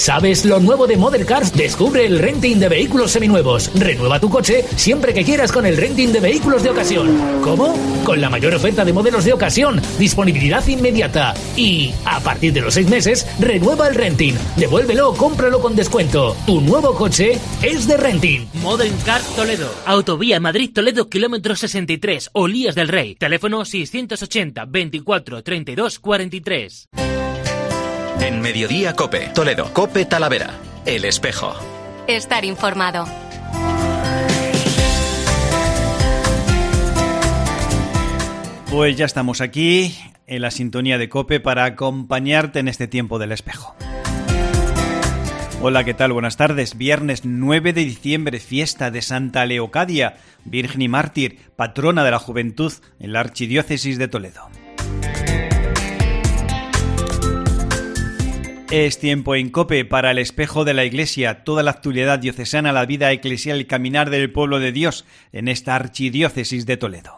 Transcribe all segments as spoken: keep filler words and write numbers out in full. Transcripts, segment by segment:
¿Sabes lo nuevo de Model Cars? Descubre el renting de vehículos seminuevos. Renueva tu coche siempre que quieras con el renting de vehículos de ocasión. ¿Cómo? Con la mayor oferta de modelos de ocasión, disponibilidad inmediata. Y, a partir de los seis meses, renueva el renting. Devuélvelo o cómpralo con descuento. Tu nuevo coche es de renting. Model Cars Toledo. Autovía Madrid-Toledo, kilómetro sesenta y tres, Olías del Rey. Teléfono seiscientos ochenta, veinticuatro, treinta y dos, cuarenta y tres. En Mediodía COPE, Toledo, COPE Talavera, El Espejo. Estar informado. Pues ya estamos aquí, en la sintonía de COPE, para acompañarte en este tiempo del Espejo. Hola, ¿qué tal? Buenas tardes. Viernes nueve de diciembre, fiesta de Santa Leocadia, Virgen y Mártir, patrona de la juventud en la Archidiócesis de Toledo. Es tiempo en COPE para el Espejo de la Iglesia, toda la actualidad diocesana, la vida eclesial, el caminar del pueblo de Dios en esta Archidiócesis de Toledo.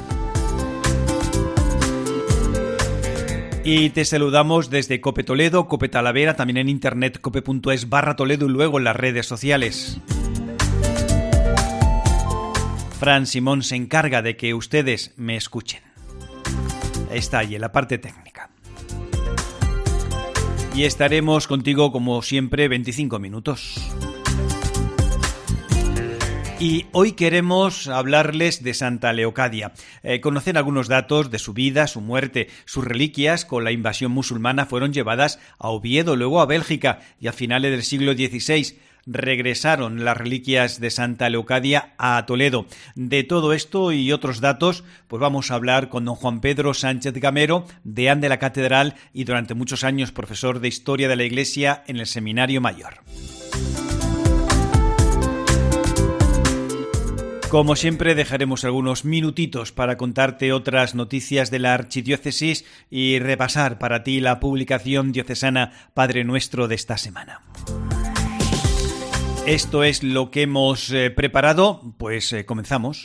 Y te saludamos desde COPE Toledo, COPE Talavera, también en internet cope.es barra Toledo y luego en las redes sociales. Fran Simón se encarga de que ustedes me escuchen. Está ahí en la parte técnica. Y estaremos contigo como siempre veinticinco minutos. Y hoy queremos hablarles de Santa Leocadia, eh, conocer algunos datos de su vida, su muerte. Sus reliquias con la invasión musulmana fueron llevadas a Oviedo, luego a Bélgica y a finales del siglo dieciséis regresaron las reliquias de Santa Leocadia a Toledo. De todo esto y otros datos, pues vamos a hablar con don Juan Pedro Sánchez Gamero, deán de la Catedral y durante muchos años profesor de Historia de la Iglesia en el Seminario Mayor. Como siempre, dejaremos algunos minutitos para contarte otras noticias de la Archidiócesis y repasar para ti la publicación diocesana Padre Nuestro de esta semana. Esto es lo que hemos eh, preparado, pues eh, comenzamos.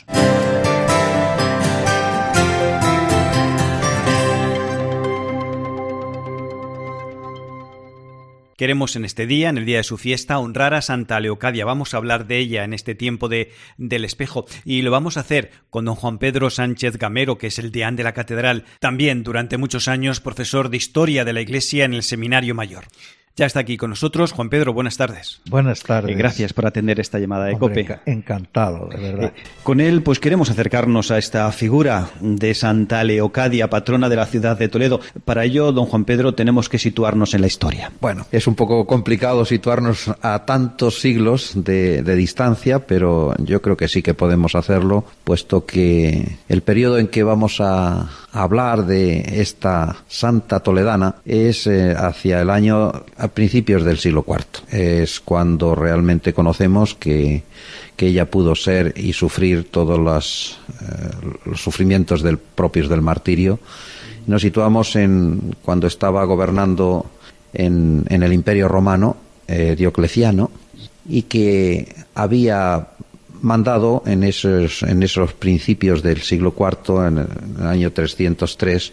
Queremos en este día, en el día de su fiesta, honrar a Santa Leocadia. Vamos a hablar de ella en este tiempo de, del Espejo y lo vamos a hacer con don Juan Pedro Sánchez Gamero, que es el deán de la Catedral, también durante muchos años profesor de Historia de la Iglesia en el Seminario Mayor. Ya está aquí con nosotros. Juan Pedro, buenas tardes. Buenas tardes. Eh, gracias por atender esta llamada de Hombre, COPE. Encantado, de verdad. Eh, con él, pues queremos acercarnos a esta figura de Santa Leocadia, patrona de la ciudad de Toledo. Para ello, don Juan Pedro, tenemos que situarnos en la historia. Bueno, es un poco complicado situarnos a tantos siglos de, de distancia, pero yo creo que sí que podemos hacerlo, puesto que el periodo en que vamos a hablar de esta santa toledana es eh, hacia el año a principios del siglo cuarto. Es cuando realmente conocemos que, que ella pudo ser y sufrir todos los, eh, los sufrimientos del, propios del martirio. Nos situamos en cuando estaba gobernando en, en el Imperio Romano eh, Diocleciano, y que había mandado en esos, en esos principios del siglo cuarto, en el, en el año trescientos tres,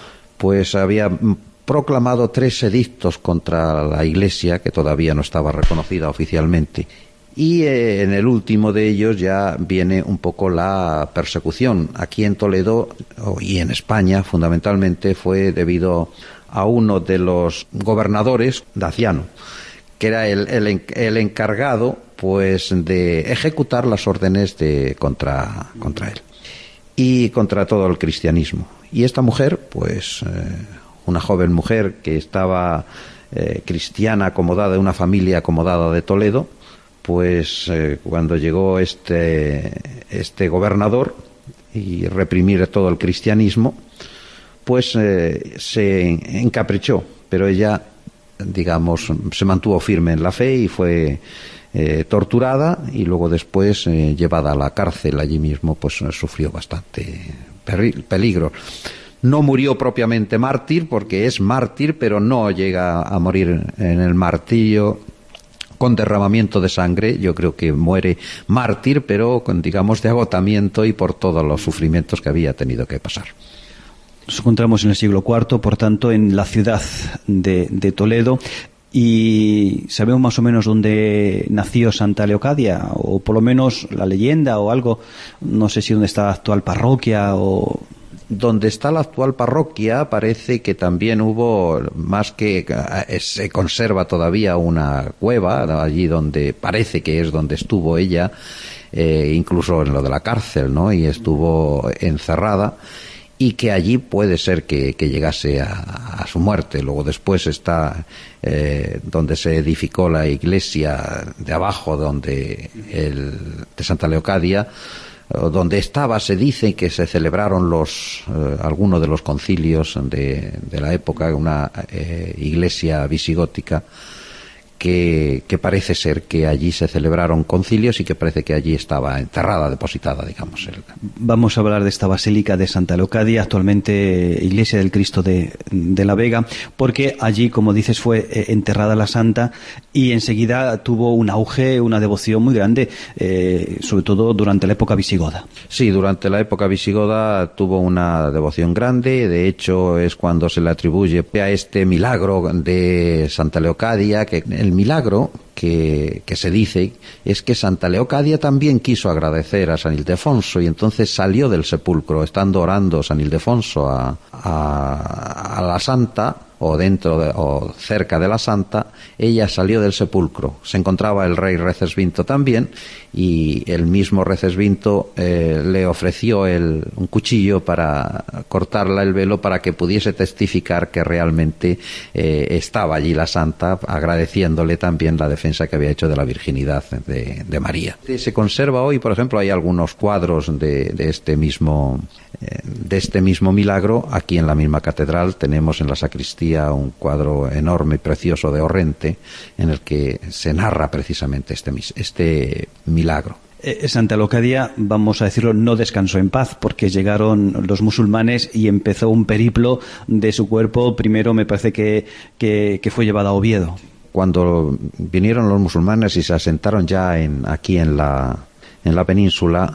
pues había proclamado tres edictos contra la Iglesia, que todavía no estaba reconocida oficialmente. Y eh, en el último de ellos ya viene un poco la persecución. Aquí en Toledo y en España, fundamentalmente, fue debido a uno de los gobernadores, Daciano, que era el, el, el encargado pues de ejecutar las órdenes de contra, contra él y contra todo el cristianismo. Y esta mujer, pues eh, una joven mujer que estaba eh, cristiana, acomodada, de una familia acomodada de Toledo, pues eh, cuando llegó este, este gobernador y reprimir todo el cristianismo, pues eh, se encaprichó, pero ella, digamos, se mantuvo firme en la fe y fue eh, torturada y luego después eh, llevada a la cárcel. Allí mismo pues sufrió bastante peligro. No murió propiamente mártir, porque es mártir, pero no llega a morir en el martirio con derramamiento de sangre. Yo creo que muere mártir, pero con, digamos, de agotamiento y por todos los sufrimientos que había tenido que pasar. Nos encontramos en el siglo cuarto, por tanto, en la ciudad de, de Toledo. ¿Y sabemos más o menos dónde nació Santa Leocadia? O por lo menos la leyenda o algo, no sé si dónde está la actual parroquia o... Donde está la actual parroquia parece que también hubo, más que se conserva todavía una cueva, allí donde parece que es donde estuvo ella, eh, incluso en lo de la cárcel, ¿no? Y estuvo encerrada, y que allí puede ser que, que llegase a, a su muerte. Luego después está eh, donde se edificó la iglesia de abajo, donde el, de Santa Leocadia, donde estaba, se dice que se celebraron los eh, algunos de los concilios de, de la época, una eh, iglesia visigótica que, que parece ser que allí se celebraron concilios y que parece que allí estaba enterrada, depositada, digamos. Vamos a hablar de esta basílica de Santa Leocadia, actualmente Iglesia del Cristo de, de la Vega, porque allí, como dices, fue eh, enterrada la santa, y enseguida tuvo un auge, una devoción muy grande, eh, sobre todo durante la época visigoda. Sí, durante la época visigoda tuvo una devoción grande. De hecho, es cuando se le atribuye a este milagro de Santa Leocadia, que el milagro que, que se dice es que Santa Leocadia también quiso agradecer a San Ildefonso, y entonces salió del sepulcro, estando orando San Ildefonso a, a, a la santa, o dentro de, o cerca de la santa, ella salió del sepulcro. Se encontraba el rey Recesvinto también, y el mismo Recesvinto eh, le ofreció el, un cuchillo para cortarla el velo, para que pudiese testificar que realmente eh, estaba allí la santa, agradeciéndole también la defensa que había hecho de la virginidad de, de María. Se conserva hoy, por ejemplo, hay algunos cuadros de, de este mismo eh, de este mismo milagro. Aquí en la misma catedral tenemos en la sacristía un cuadro enorme y precioso de Orrente, en el que se narra precisamente este, este milagro. Eh, Santa Leocadia, vamos a decirlo, no descansó en paz, porque llegaron los musulmanes y empezó un periplo de su cuerpo. Primero me parece que, que, que fue llevada a Oviedo. Cuando vinieron los musulmanes y se asentaron ya en, aquí en la, en la península,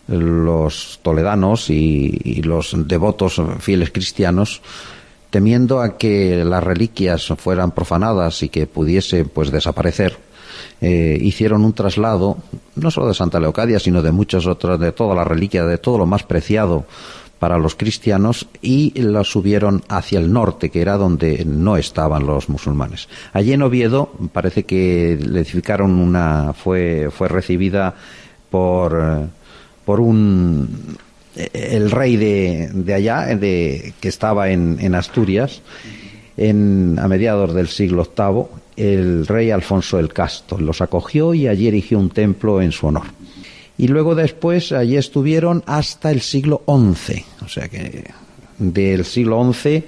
los toledanos y, y los devotos fieles cristianos, temiendo a que las reliquias fueran profanadas y que pudiese pues desaparecer, eh, hicieron un traslado, no solo de Santa Leocadia, sino de muchas otras, de todas las reliquias, de todo lo más preciado para los cristianos, y las subieron hacia el norte, que era donde no estaban los musulmanes. Allí en Oviedo parece que le edificaron una, fue, fue recibida por, por un... el rey de, de allá, de, que estaba en, en Asturias, en, a mediados del siglo octavo, el rey Alfonso el Casto. Los acogió y allí erigió un templo en su honor. Y luego después allí estuvieron hasta el siglo once. O sea que del siglo once,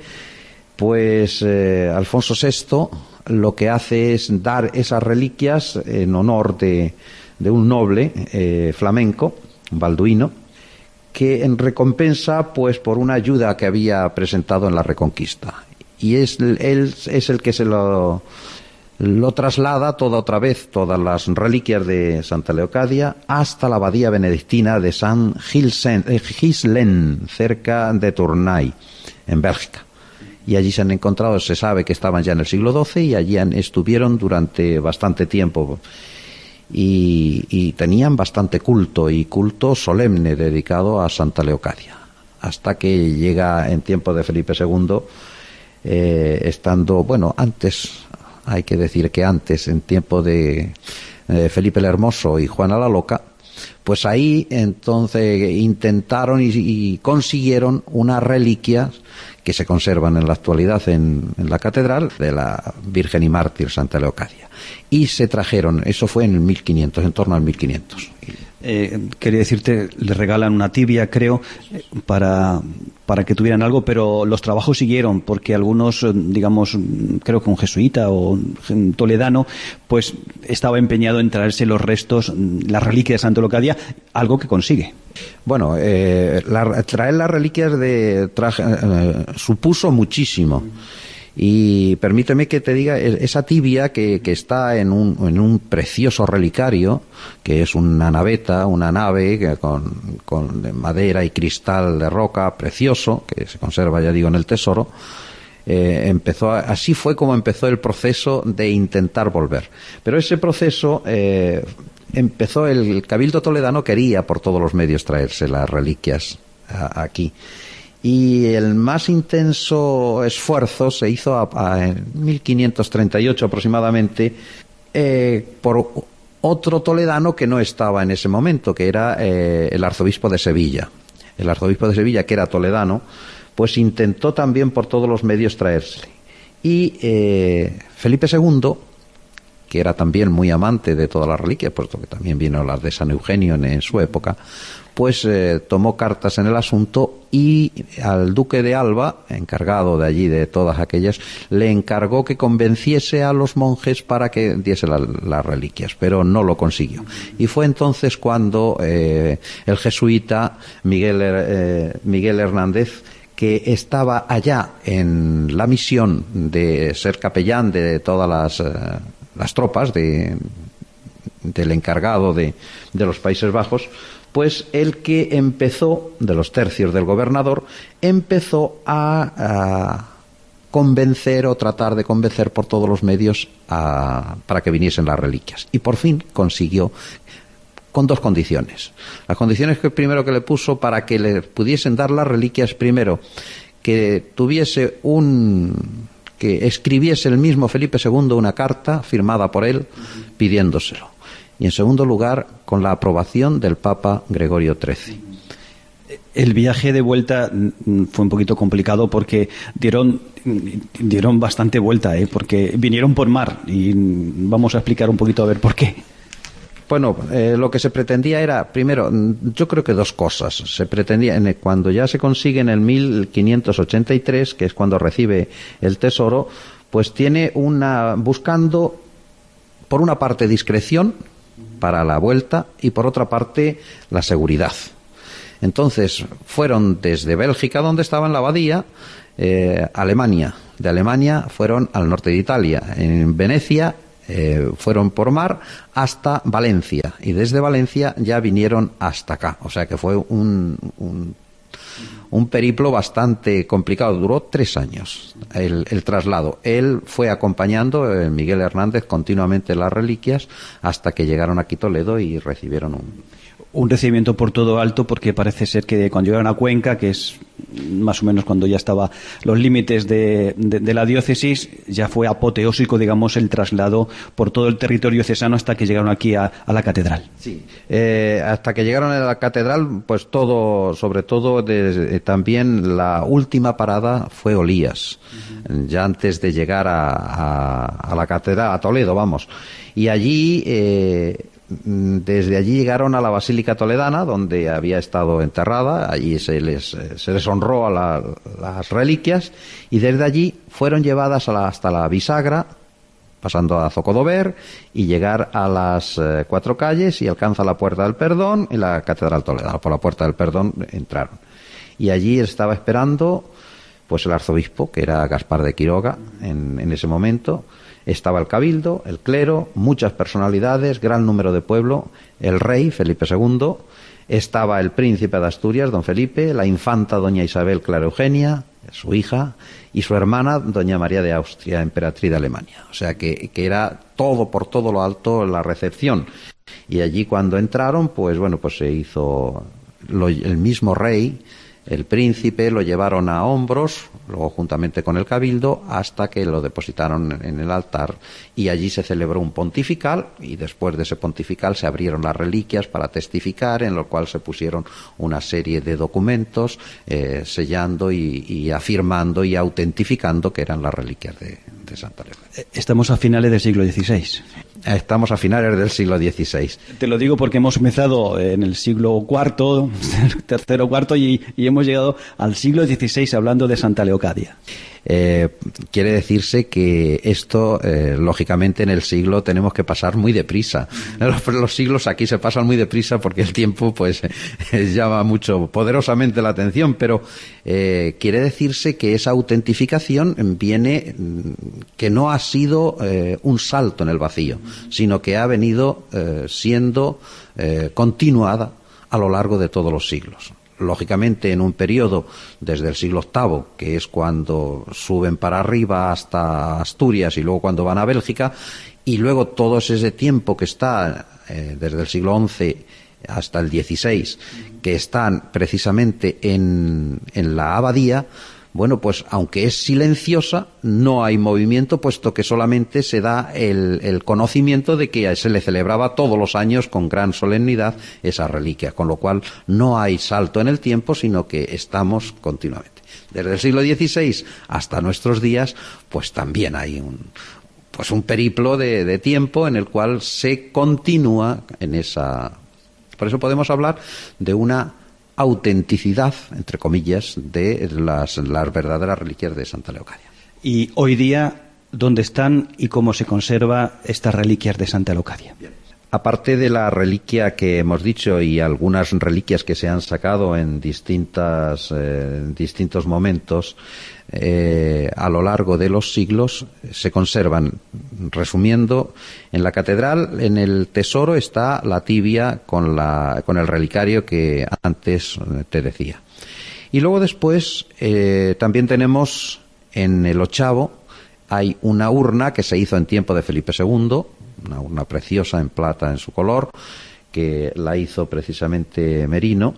pues eh, Alfonso sexto lo que hace es dar esas reliquias en honor de, de un noble eh, flamenco, balduino, que en recompensa pues por una ayuda que había presentado en la Reconquista, y es él es el que se lo lo traslada toda otra vez, todas las reliquias de Santa Leocadia, hasta la abadía benedictina de San Gislen, cerca de Tournai, en Bélgica. Y allí se han encontrado, se sabe que estaban ya en el siglo doce, y allí estuvieron durante bastante tiempo. Y, y tenían bastante culto, y culto solemne dedicado a Santa Leocadia, hasta que llega en tiempo de Felipe segundo, eh, estando, bueno, antes, hay que decir que antes, en tiempo de eh, Felipe el Hermoso y Juana la Loca, pues ahí entonces intentaron y, y consiguieron unas reliquias que se conservan en la actualidad en, en la catedral, de la Virgen y Mártir Santa Leocadia. Y se trajeron, eso fue en el mil quinientos, en torno al mil quinientos. Eh, quería decirte, le regalan una tibia, creo, para, para que tuvieran algo, pero los trabajos siguieron, porque algunos, digamos, creo que un jesuita o un toledano, pues estaba empeñado en traerse los restos, las reliquias de Santa Leocadia, algo que consigue. Bueno, eh, la, traer las reliquias de traje, eh, supuso muchísimo. Y permíteme que te diga, esa tibia que, que está en un, en un precioso relicario, que es una naveta, una nave que con, con madera y cristal de roca precioso, que se conserva, ya digo, en el tesoro, eh, empezó a, así fue como empezó el proceso de intentar volver. Pero ese proceso eh, empezó, el Cabildo toledano quería por todos los medios traerse las reliquias a, aquí. Y el más intenso esfuerzo se hizo a, a, en mil quinientos treinta y ocho aproximadamente eh, por otro toledano que no estaba en ese momento, que era eh, el arzobispo de Sevilla. El arzobispo de Sevilla, que era toledano, pues intentó también por todos los medios traérsele. Y eh, Felipe segundo, que era también muy amante de todas las reliquias, puesto que también vino las de San Eugenio en, en su época, pues eh, tomó cartas en el asunto y al duque de Alba, encargado de allí de todas aquellas, le encargó que convenciese a los monjes para que diese la, las reliquias, pero no lo consiguió. Y fue entonces cuando eh, el jesuita Miguel, eh, Miguel Hernández, que estaba allá en la misión de ser capellán de todas las, eh, las tropas de, del encargado de, de los Países Bajos, pues el que empezó, de los tercios del gobernador, empezó a, a convencer o tratar de convencer por todos los medios a, para que viniesen las reliquias. Y por fin consiguió, con dos condiciones. Las condiciones que primero que le puso para que le pudiesen dar las reliquias, primero, que tuviese un... que escribiese el mismo Felipe segundo una carta firmada por él pidiéndoselo. Y en segundo lugar, con la aprobación del Papa Gregorio trece. El viaje de vuelta fue un poquito complicado porque dieron dieron bastante vuelta, ¿eh? Porque vinieron por mar y vamos a explicar un poquito a ver por qué. Bueno, eh, lo que se pretendía era, primero, yo creo que dos cosas. Se pretendía, en el, cuando ya se consigue en el mil quinientos ochenta y tres, que es cuando recibe el tesoro, pues tiene una, buscando, por una parte, discreción para la vuelta y por otra parte la seguridad. Entonces fueron desde Bélgica, donde estaba en la abadía, eh, Alemania. De Alemania fueron al norte de Italia, en Venecia eh, fueron por mar hasta Valencia y desde Valencia ya vinieron hasta acá. O sea que fue un, un un periplo bastante complicado, duró tres años el, el traslado. Él fue acompañando, eh, Miguel Hernández, continuamente las reliquias hasta que llegaron aquí a Toledo y recibieron un... Un recibimiento por todo alto, porque parece ser que cuando llegaron a Cuenca, que es más o menos cuando ya estaba los límites de, de, de la diócesis, ya fue apoteósico, digamos, el traslado por todo el territorio diocesano hasta que llegaron aquí a, a la catedral. Sí, eh, hasta que llegaron a la catedral, pues todo, sobre todo de, eh, también la última parada fue Olías, uh-huh. ya antes de llegar a, a, a la catedral, a Toledo, vamos. Y allí... Eh, desde allí llegaron a la Basílica Toledana, donde había estado enterrada. Allí se les, se les honró a la, las reliquias, y desde allí fueron llevadas a la, hasta la bisagra, pasando a Zocodover, y llegar a las eh, cuatro calles, y alcanza la Puerta del Perdón y la Catedral Toledana. Por la Puerta del Perdón entraron. Y allí estaba esperando pues el arzobispo, que era Gaspar de Quiroga en, en ese momento. Estaba el cabildo, el clero, muchas personalidades, gran número de pueblo, el rey, Felipe segundo, estaba el príncipe de Asturias, don Felipe, la infanta doña Isabel Clara Eugenia, su hija, y su hermana, doña María de Austria, emperatriz de Alemania. O sea que, que era todo, por todo lo alto, la recepción. Y allí cuando entraron, pues bueno, pues se hizo lo, el mismo rey, el príncipe, lo llevaron a hombros, luego juntamente con el cabildo, hasta que lo depositaron en el altar, y allí se celebró un pontifical, y después de ese pontifical se abrieron las reliquias para testificar, en lo cual se pusieron una serie de documentos eh, sellando y, y afirmando y autentificando que eran las reliquias de, de Santa Leocadia. Estamos a finales del siglo dieciséis. Estamos a finales del siglo dieciséis. Te lo digo porque hemos empezado en el siglo cuarto, tercero, cuarto, y, y hemos llegado al siglo dieciséis hablando de Santa Leocadia. Eh, quiere decirse que esto, eh, lógicamente, en el siglo tenemos que pasar muy deprisa. Los, los siglos aquí se pasan muy deprisa porque el tiempo, pues, eh, llama mucho, poderosamente la atención, pero eh, quiere decirse que esa autentificación viene, que no ha sido eh, un salto en el vacío, sino que ha venido eh, siendo eh, continuada a lo largo de todos los siglos. lógicamente en un periodo desde el siglo octavo, que es cuando suben para arriba hasta Asturias y luego cuando van a Bélgica, y luego todo ese tiempo que está eh, desde el siglo once hasta el dieciséis, que están precisamente en, en la abadía. Bueno, pues aunque es silenciosa, no hay movimiento, puesto que solamente se da el, el conocimiento de que se le celebraba todos los años con gran solemnidad esa reliquia, con lo cual no hay salto en el tiempo, sino que estamos continuamente. Desde el siglo dieciséis hasta nuestros días, pues también hay un, pues un periplo de, de tiempo en el cual se continúa en esa. Por eso podemos hablar de una autenticidad, entre comillas, de las, las verdaderas reliquias de Santa Leocadia. Y hoy día, ¿dónde están y cómo se conserva estas reliquias de Santa Leocadia? Bien. Aparte de la reliquia que hemos dicho y algunas reliquias que se han sacado en distintas, eh, distintos momentos, eh, a lo largo de los siglos, se conservan, resumiendo, en la catedral, en el tesoro está la tibia con, la, con el relicario que antes te decía. Y luego después eh, también tenemos en el ochavo, hay una urna que se hizo en tiempo de Felipe segundo, una urna preciosa en plata en su color, que la hizo precisamente Merino.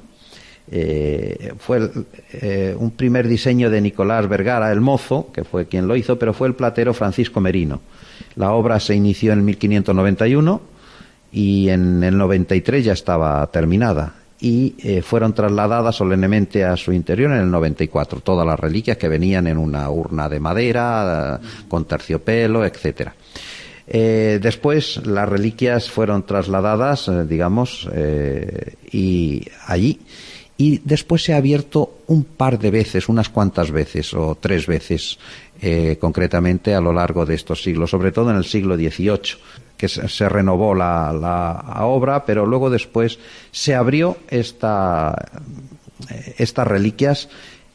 Eh, fue el, eh, un primer diseño de Nicolás Vergara, el mozo, que fue quien lo hizo, pero fue el platero Francisco Merino. La obra se inició en mil quinientos noventa y uno y en el noventa y tres ya estaba terminada. Y eh, fueron trasladadas solemnemente a su interior en el noventa y cuatro, todas las reliquias que venían en una urna de madera, con terciopelo, etcétera. Eh, después las reliquias fueron trasladadas, eh, digamos, eh, y allí, y después se ha abierto un par de veces, unas cuantas veces, o tres veces, eh, concretamente a lo largo de estos siglos, sobre todo en el siglo dieciocho, que se, se renovó la, la obra, pero luego después se abrió esta, estas reliquias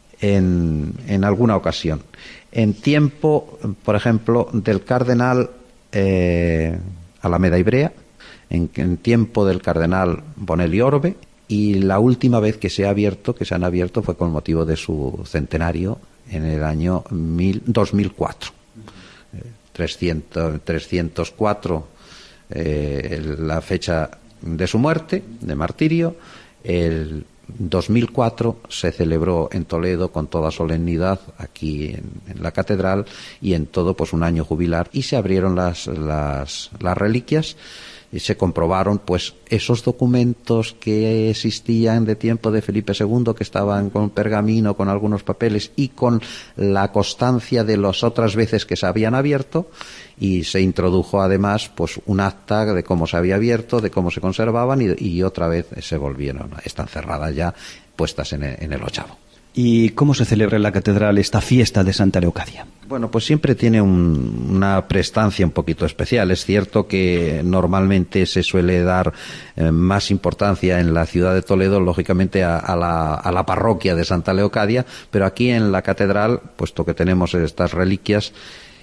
en, en alguna ocasión. En tiempo, por ejemplo, del cardenal Eh, Alameda Ibrea, en, en tiempo del cardenal Bonelli Orbe, y la última vez que se ha abierto, que se han abierto, fue con motivo de su centenario en el año mil, dos mil cuatro. Eh, trescientos, trescientos cuatro eh, la fecha de su muerte, de martirio. El dos mil cuatro se celebró en Toledo con toda solemnidad aquí en, en la catedral, y en todo pues un año jubilar, y se abrieron las, las, las reliquias y se comprobaron pues esos documentos que existían de tiempo de Felipe segundo, que estaban con pergamino, con algunos papeles y con la constancia de las otras veces que se habían abierto, y se introdujo además pues un acta de cómo se había abierto, de cómo se conservaban, y, y otra vez se volvieron, están cerradas ya, puestas en el, en el ochavo. ¿Y cómo se celebra en la catedral esta fiesta de Santa Leocadia? Bueno, pues siempre tiene un, una prestancia un poquito especial. Es cierto que normalmente se suele dar eh, más importancia en la ciudad de Toledo, lógicamente, a, a, la, a la parroquia de Santa Leocadia, pero aquí en la catedral, puesto que tenemos estas reliquias,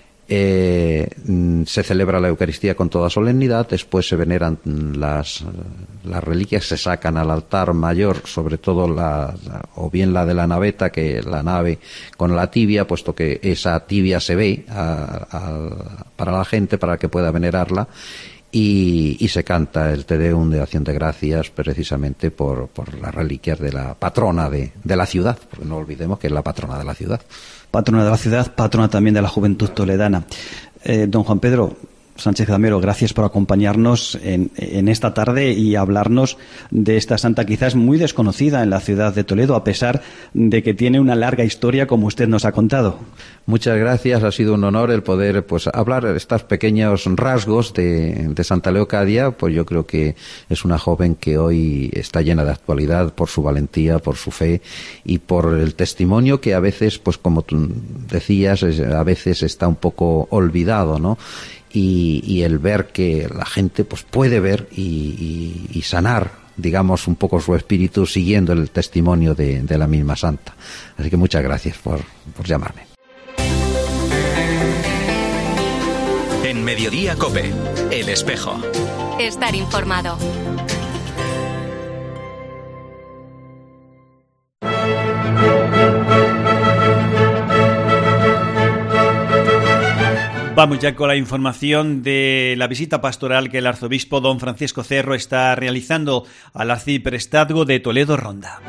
Eh, se celebra la Eucaristía con toda solemnidad, después se veneran las, las reliquias, se sacan al altar mayor, sobre todo la, o bien la de la naveta, que la nave con la tibia, puesto que esa tibia se ve a, a, para la gente, para que pueda venerarla, y, y se canta el Te Deum de acción de gracias precisamente por, por las reliquias de la patrona de, de la ciudad, porque no olvidemos que es la patrona de la ciudad. Patrona de la ciudad, patrona también de la juventud toledana. Eh, don Juan Pedro Sánchez Gamero, gracias por acompañarnos en, en esta tarde y hablarnos de esta santa quizás muy desconocida en la ciudad de Toledo, a pesar de que tiene una larga historia, como usted nos ha contado. Muchas gracias, ha sido un honor el poder pues hablar de estos pequeños rasgos de, de Santa Leocadia. Pues yo creo que es una joven que hoy está llena de actualidad por su valentía, por su fe y por el testimonio que a veces, pues como tú decías, a veces está un poco olvidado, ¿no? Y, y el ver que la gente pues puede ver y, y, y sanar, digamos, un poco su espíritu siguiendo el testimonio de, de la misma santa. Así que muchas gracias por, por llamarme. En Mediodía COPE, El Espejo. Estar informado. Vamos ya con la información de la visita pastoral que el arzobispo don Francisco Cerro está realizando al arciprestazgo de Toledo Ronda.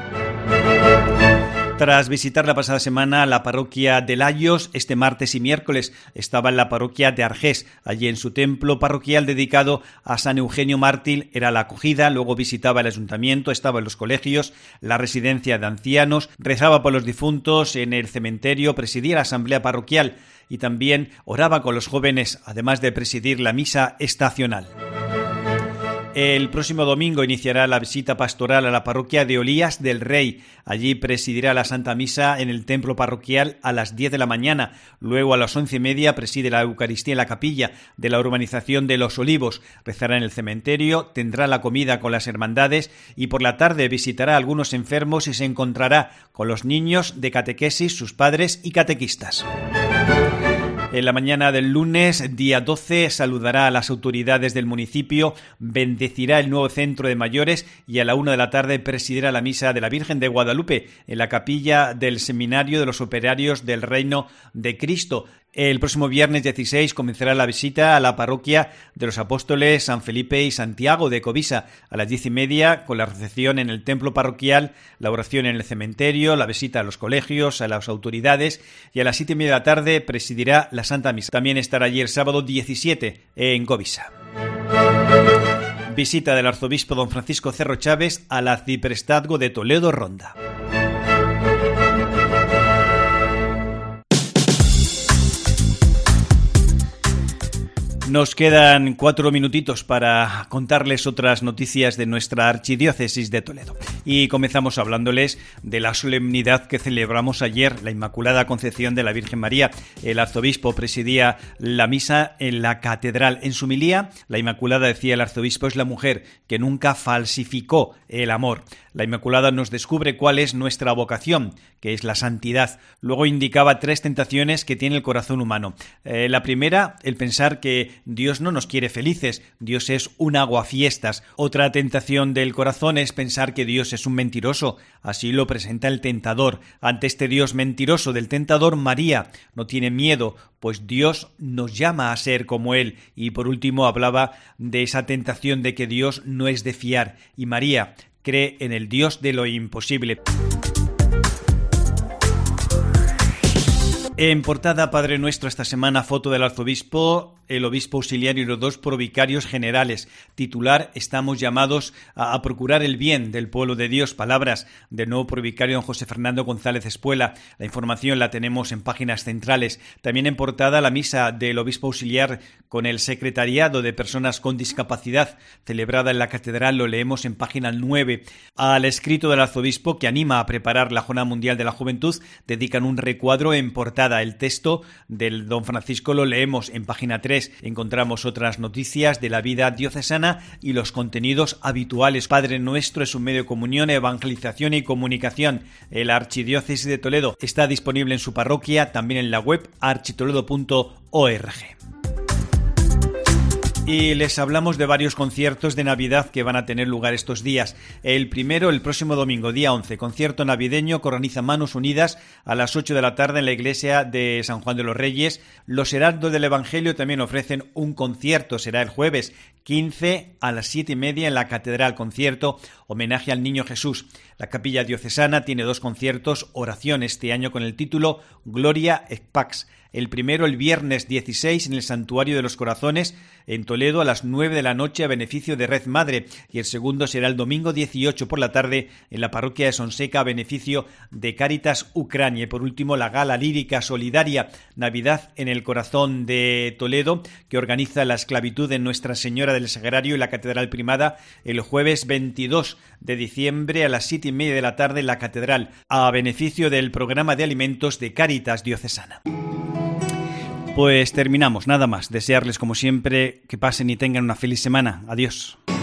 Tras visitar la pasada semana la parroquia de Layos, este martes y miércoles estaba en la parroquia de Argés. Allí en su templo parroquial dedicado a San Eugenio Mártir era la acogida, luego visitaba el ayuntamiento, estaba en los colegios, la residencia de ancianos, rezaba por los difuntos en el cementerio, presidía la asamblea parroquial y también oraba con los jóvenes, además de presidir la misa estacional. El próximo domingo iniciará la visita pastoral a la parroquia de Olías del Rey. Allí presidirá la Santa Misa en el templo parroquial a las diez de la mañana. Luego a las once y media preside la Eucaristía en la capilla de la urbanización de Los Olivos. Rezará en el cementerio, tendrá la comida con las hermandades y por la tarde visitará a algunos enfermos y se encontrará con los niños de catequesis, sus padres y catequistas. En la mañana del lunes, día doce, saludará a las autoridades del municipio, bendecirá el nuevo centro de mayores y a la una de la tarde presidirá la misa de la Virgen de Guadalupe en la capilla del Seminario de los Operarios del Reino de Cristo. El próximo viernes dieciséis comenzará la visita a la parroquia de los apóstoles San Felipe y Santiago de Covisa a las diez y media con la recepción en el templo parroquial, la oración en el cementerio, la visita a los colegios, a las autoridades y a las siete y media de la tarde presidirá la Santa Misa. También estará allí el sábado diecisiete en Covisa. Visita del arzobispo don Francisco Cerro Chávez al arciprestazgo de Toledo Ronda. Nos quedan cuatro minutitos para contarles otras noticias de nuestra archidiócesis de Toledo. Y comenzamos hablándoles de la solemnidad que celebramos ayer, la Inmaculada Concepción de la Virgen María. El arzobispo presidía la misa en la catedral. En su homilía, la Inmaculada, decía el arzobispo, es la mujer que nunca falsificó el amor. La Inmaculada nos descubre cuál es nuestra vocación, que es la santidad. Luego indicaba tres tentaciones que tiene el corazón humano. Eh, la primera, el pensar que Dios no nos quiere felices, Dios es un aguafiestas. Otra tentación del corazón es pensar que Dios es un mentiroso. Así lo presenta el tentador. Ante este Dios mentiroso del tentador, María no tiene miedo, pues Dios nos llama a ser como Él. Y por último hablaba de esa tentación de que Dios no es de fiar. Y María cree en el Dios de lo imposible. En portada, Padre Nuestro, esta semana, foto del arzobispo, el obispo auxiliar y los dos provicarios generales. Titular, estamos llamados a, a procurar el bien del pueblo de Dios. Palabras del nuevo provicario don José Fernando González Espuela. La información la tenemos en páginas centrales. También en portada, la misa del obispo auxiliar con el secretariado de personas con discapacidad, celebrada en la catedral, lo leemos en página nueve. Al escrito del arzobispo, que anima a preparar la Jornada Mundial de la Juventud, dedican un recuadro en portada. El texto del don Francisco lo leemos en página tres. Encontramos otras noticias de la vida diocesana y los contenidos habituales. Padre Nuestro es un medio de comunión, evangelización y comunicación. La Archidiócesis de Toledo está disponible en su parroquia, también en la web architoledo punto org. Y les hablamos de varios conciertos de Navidad que van a tener lugar estos días. El primero, el próximo domingo, día once, concierto navideño que organiza Manos Unidas a las ocho de la tarde en la iglesia de San Juan de los Reyes. Los Heraldos del Evangelio también ofrecen un concierto, será el jueves quince a las siete y media en la Catedral, concierto homenaje al Niño Jesús. La Capilla Diocesana tiene dos conciertos, oración este año con el título Gloria et Pax. El primero el viernes dieciséis en el Santuario de los Corazones en Toledo a las nueve de la noche a beneficio de Red Madre, y el segundo será el domingo dieciocho por la tarde en la parroquia de Sonseca a beneficio de Cáritas Ucrania. Y por último la gala lírica solidaria Navidad en el Corazón de Toledo, que organiza la esclavitud en Nuestra Señora del Sagrario y la Catedral Primada el jueves veintidós de diciembre a las siete y media de la tarde en la Catedral a beneficio del programa de alimentos de Cáritas Diocesana. Pues terminamos, nada más. Desearles como siempre que pasen y tengan una feliz semana. Adiós.